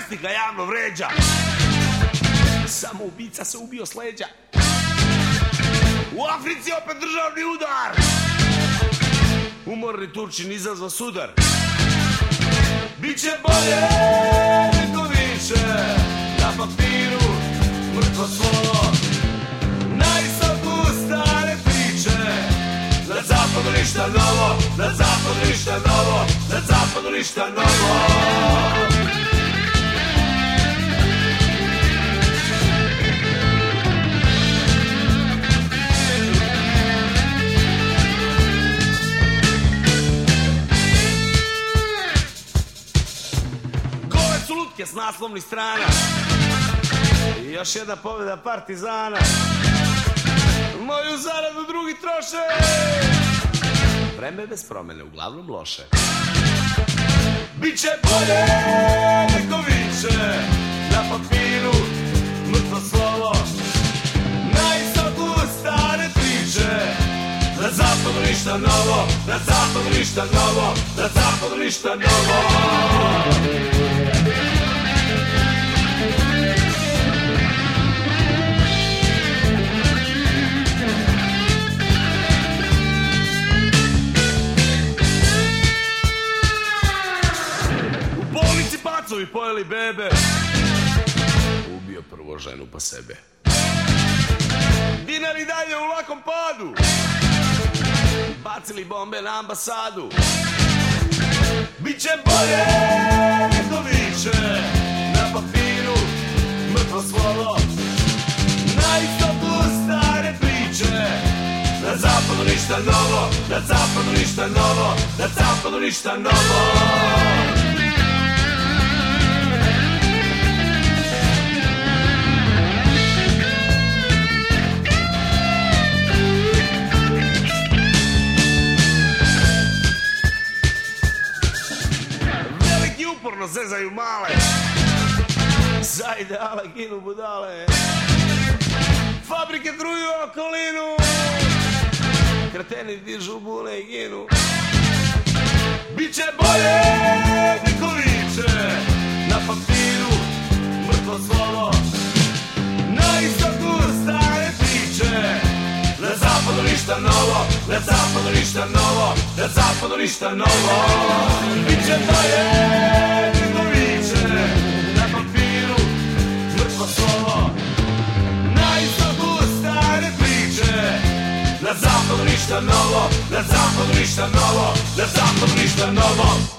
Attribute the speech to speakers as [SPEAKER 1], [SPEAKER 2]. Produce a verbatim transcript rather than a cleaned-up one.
[SPEAKER 1] časnika javno vređa. Samo ubica se ubio s leđa. U Africi opet državni udar. Umorni Turčin izazva sudar. Biće bolje nego više. Na papiru mrtvo slovo. Na istoku stare priče. Na zapadu ništa novo. Na zapadu ništa novo. Na zapadu ništa novo. Lutke s naslovnih strana. I još jedna pobjeda Partizana. Moju zaradu drugi troše. Vreme bez promene, uglavnom loše. Biće bolje nego više. Na papiru mrtvo slovo. Na istoku stare priče. Na zapadu ništa novo. Na zapadu ništa novo. Na zapadu ništa novo. Pacovi pojeli bebe. Ubio prvo ženu pa sebe. Dinari dalje u lakom padu. Bacili bombe na ambasadu. Biće bolje nego više. Na papiru mrtvo slovo. Na istoku stare priče. Na zapadu ništa novo. Na zapadu ništa novo. Na zapadu ništa novo. Uporno zezaju male. Za ideale ginu budale. Fabrike truju okolinu. Kreteni dižu bune i ginu. Biće bolje nego više. Na papiru mrtvo slovo. Na istoku stare priče. Na zapadu ništa novo. Na zapadu ništa novo. Na zapadu ništa novo. Biće bolje nego više. Na papiru mrtvo slovo. Na istoku stare priče. Na zapadu ništa novo. Na zapadu ništa novo. Na zapadu ništa novo.